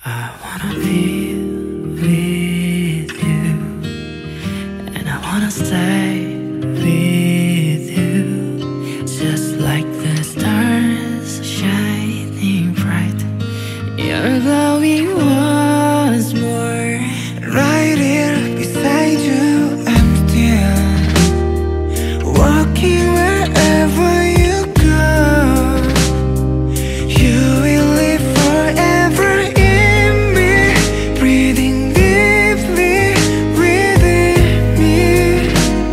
I wanna be with you, and I wanna stay with you, just like the stars shining bright. You're glowing once more. Right here beside you, I'm still walking wherever you go. You will live forever in me, breathing deeply within me.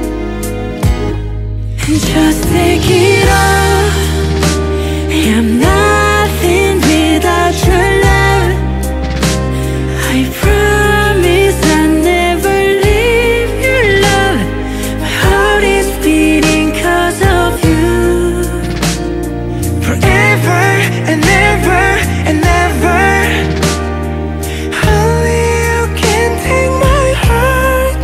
And just take it off. I'm nothing without your love. I promise I'll never leave your love. My heart is beating 'cause of you. Forever and ever and ever. Only you can take my heart.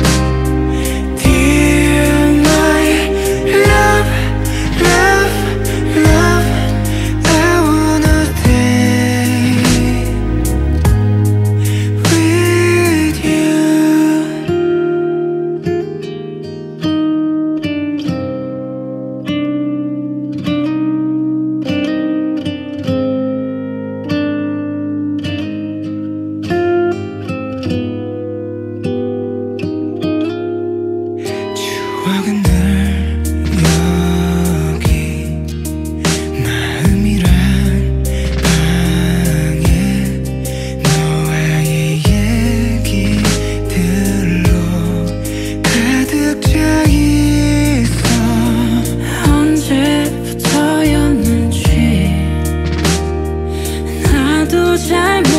Dear my love, love, love, I wanna stay with you. 추억은 늘 여기 마음이란 방에 너와의 얘기들로 가득 차 있어. 언제부터였는지 나도 잘